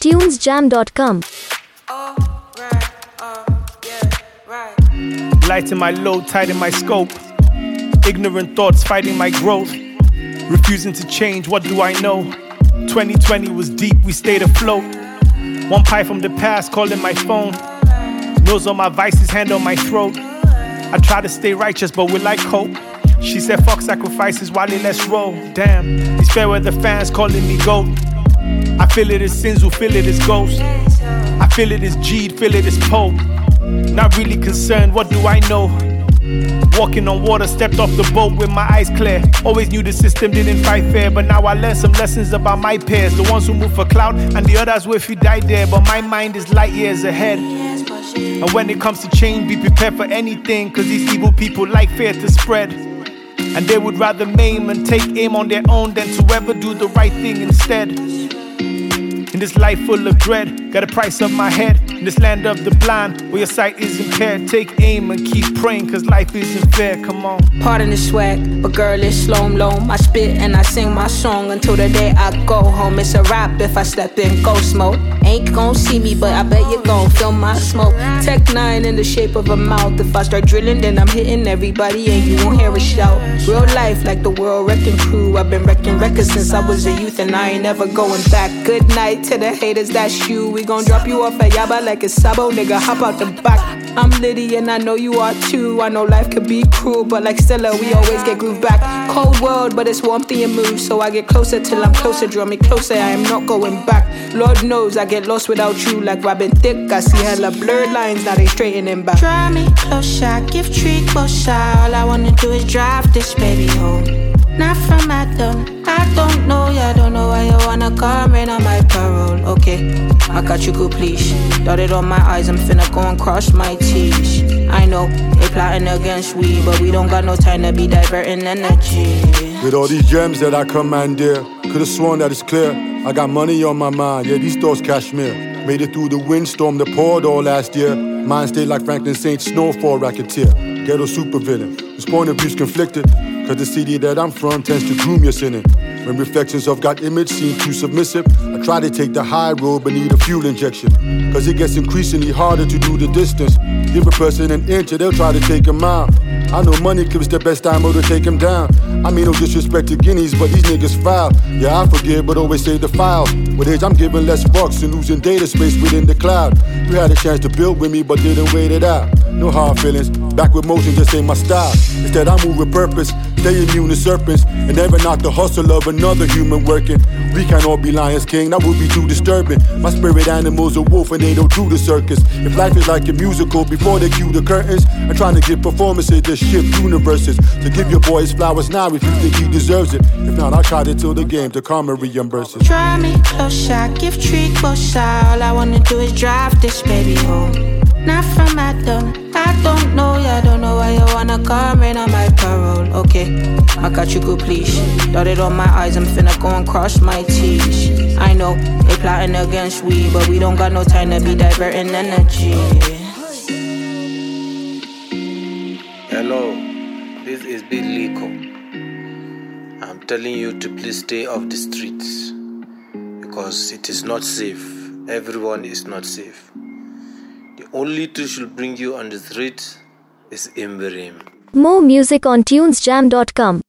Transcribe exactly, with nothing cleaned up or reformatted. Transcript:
tunes jam dot com. Oh, right, oh, yeah, right. Lighting my load, tight in my scope. Ignorant thoughts fighting my growth. Refusing to change, what do I know? twenty twenty was deep, we stayed afloat. One pie from the past calling my phone. Nose on my vices, hand on my throat. I try to stay righteous, but will I cope? She said fuck sacrifices, Wally, let's roll. Damn, these fair weather fans calling me goat. I feel it as Sinzu, feel it as Ghost. I feel it as G'd, feel it as Pope. Not really concerned, what do I know? Walking on water, stepped off the boat with my eyes clear. Always knew the system didn't fight fair, but now I learned some lessons about my peers. The ones who move for clout and the others where if you die there. But my mind is light years ahead. And when it comes to change, be prepared for anything, cause these evil people like fear to spread. And they would rather maim and take aim on their own than to ever do the right thing instead. In this life full of dread, got a price of my head. In this land of the blind, where your sight is impaired, take aim and keep praying, cause life isn't fair, come on. Pardon the swag, but girl, it's slow-mo. I spit and I sing my song until the day I go home. It's a rap if I step in ghost mode. Ain't gon' see me, but I bet you gon' feel my smoke. Tech nine in the shape of a mouth. If I start drilling, then I'm hitting everybody and you won't hear a shout. Real life like the world wrecking crew. I've been wrecking records since I was a youth and I ain't never going back. Good night to the haters, that's you. We gon' drop you off at Yaba like it's Sabo, nigga, hop out the back. I'm Liddy and I know you are too. I know life could be cruel, but like Stella, we always get groove back. Cold world, but it's warmth in your mood, so I get closer till I'm closer. Draw me closer, I am not going back. Lord knows I get lost without you, like Robin Thicke. I see hella blurred lines, now they straightening back. Draw me closer, give treat closer. All I wanna do is drive this baby home. Not from Adam, I don't know, yeah, I don't know why you wanna come in on my parole. Okay, I got you good, please. Dotted on my eyes, I'm finna go and cross my T's. I know, they plotting against we, but we don't got no time to be diverting energy. With all these gems that I commandeer, could've sworn that it's clear. I got money on my mind, yeah, these thoughts cashmere. Made it through the windstorm that poured all last year. Mine stayed like Franklin Saint's snowfall racketeer. Ghetto supervillain, whose point of view's conflicted. Cause the city that I'm from tends to groom your sinning. When reflections of God's image seem too submissive, I try to take the high road but need a fuel injection. Cause it gets increasingly harder to do the distance. Give a person an inch and they'll try to take a mile. I know money gives the best ammo to take him down. I mean no disrespect to guineas, but these niggas foul. Yeah, I forgive, but always save the files. With age, I'm giving less fucks and losing data space within the cloud. You had a chance to build with me, but didn't wait it out. No hard feelings, back with motion just ain't my style. Instead, I move with purpose, stay immune to serpents, and never knock the hustle of another human working. We can't all be lions, king, that would be too disturbing. My spirit animals a wolf and they don't do the circus. If life is like a musical, before they cue the curtains, I'm trying to give performances that shift universes. So give your boy his flowers now if you think he deserves it. If not, I'll try to till the game to come and reimburse it. Draw me closer, give treat closer. All I wanna do is drive this baby home. Not from Adam, I don't know, yeah, I don't know why you wanna come in on my parole. Okay, I got you good, please. Dotted on my eyes, I'm finna go and cross my T's. I know, they plotting against we, but we don't got no time to be diverting energy. Hello, this is Big Lico. I'm telling you to please stay off the streets because it is not safe. Everyone is not safe. The only thing should bring you on the street is Imberim. More music on tunes jam dot com.